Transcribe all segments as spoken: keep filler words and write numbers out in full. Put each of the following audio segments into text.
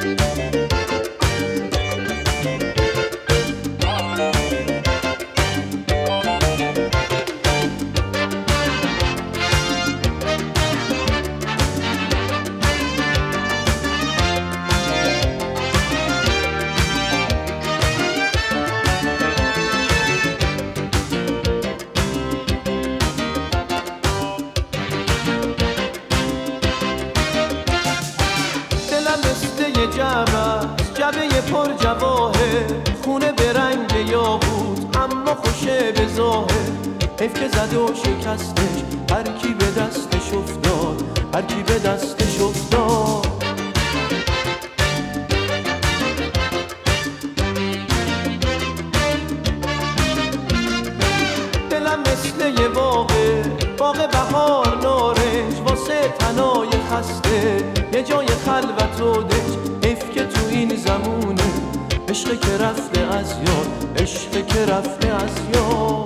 جعبه پر جواهر، خونه به رنگ یاقوت اما خوشه به ظاهر. حیف که زد و شکستش، هر کی به دستش افتاد، هر کی به دستش افتاد. دلم مثل یه باغه، باغ بهار نارنج، واسه تنای خسته یه جای خلوت و دنج. حیف که تو این زمونه عشق که رفته از یاد، عشق که رفته از یاد.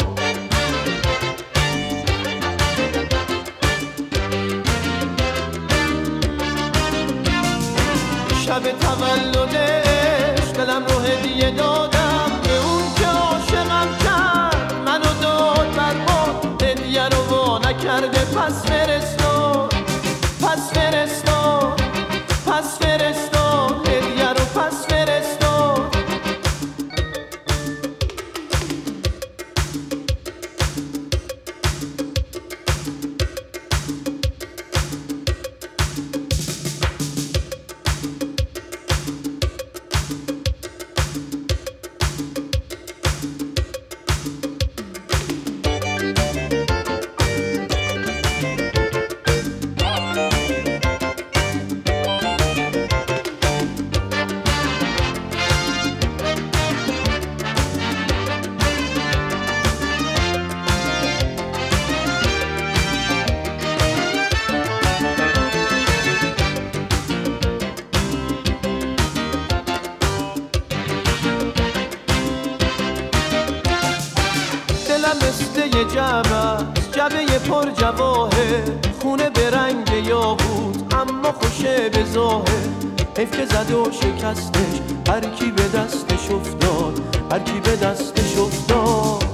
شب تولدش دلم رو هدیه دادم به اون که عاشقم کرد، منو داد برباد، هدیه رو وا نکرده. پس فرستاد، پس فرستاد، پس فرستاد، هدیه رو پس فرستاد. مثل یه جعبه، جعبه پر جواهر، خونه به رنگ یاقوت اما خوشه به ظاهر. حیف که زد و شکستش، هر کی به دستش افتاد، هر کی به دستش افتاد.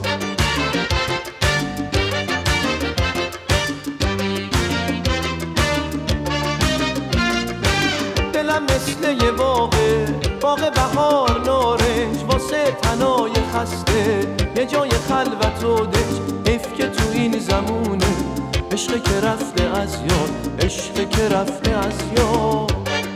دلم مثل یه باغه، باغ بهار نارنج، واسه تنای خسته یه جای خلوت و دنج. حیف که تو این زمونه عشق که رفته از یاد، عشق که رفته از یاد.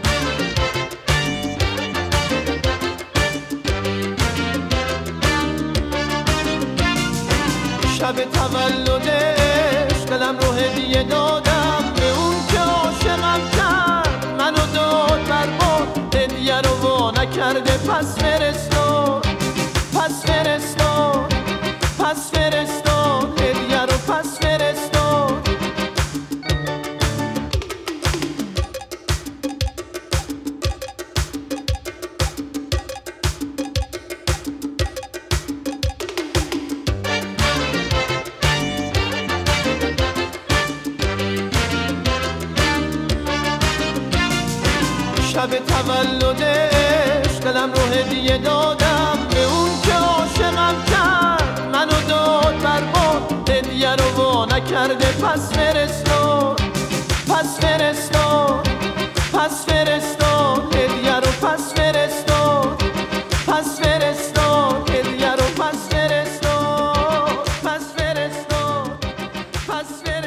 شب تولدش دلم رو هدیه دادم به اون که عاشقم کرد، منو داد برباد، هدیه رو وا نکرده. پس فرستاد، پس فرستاد، پس فرستاد، هدیه رو پس فرستاد. شب تولدش دلم رو هدیه دادم به اون که عاشقم کرد، منو داد برباد، هدیه رو وا نکرده. پس فرستاد، پس فرستاد، پس فرستاد، هدیه رو پس فرستاد، پس فرستاد، هدیه رو پس فرستاد، پس فرستاد، پس فرستاد.